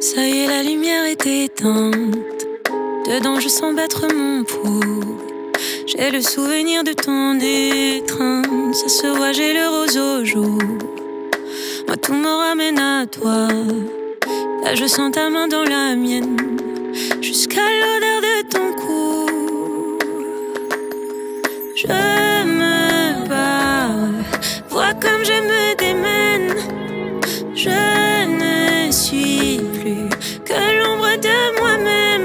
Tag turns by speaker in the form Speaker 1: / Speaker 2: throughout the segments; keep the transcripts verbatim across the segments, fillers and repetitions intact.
Speaker 1: Ça y est, la lumière est éteinte. Dedans, je sens battre mon pouls. J'ai le souvenir de ton étreinte. Ça se voit, j'ai le rose au jour. Moi, tout me ramène à toi. Là, je sens ta main dans la mienne, jusqu'à l'odeur de ton cou. Je me barre, vois comme je me démène. Je ne suis plus que l'ombre de moi-même.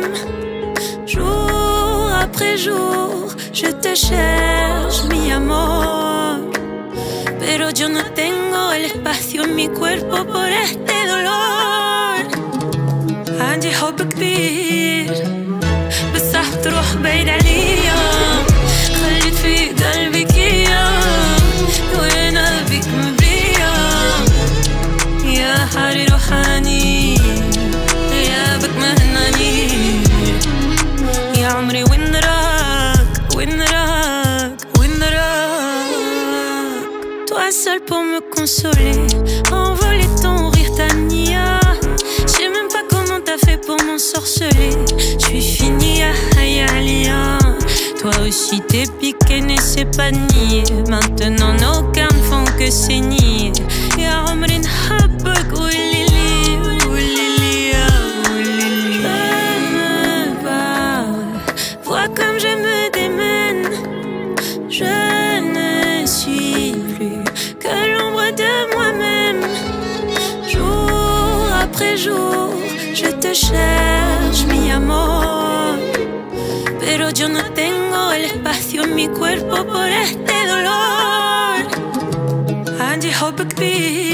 Speaker 1: Jour après jour, je te cherche, mi amor. Pero yo no tengo el espacio en mi cuerpo por este dolor. عندي حب كبير بس راح تروح بعيد عليا. خليت في قلبي كيان وانا بيك مبلية. يا حالي روحاني يا بك مهناني. يا عمري وين راك وين راك وين راك. Toi seul pour me consoler, envoler ton rire, ta nia. Je sais même pas comment t'as fait pour m'ensorceler. Je suis finie à Hayalia. Toi aussi t'es piqué, n'essaie pas de nier. Maintenant nos cœurs ne font que saigner. Ya Omri nhabbak oulili oulili oulili. Je me barre, vois comme je me démène. Je ne suis plus que l'ombre de moi-même. Jour après jour, je te cherche, mi amor. Pero yo no tengo el espacio en mi cuerpo por este dolor. عندي حب كبير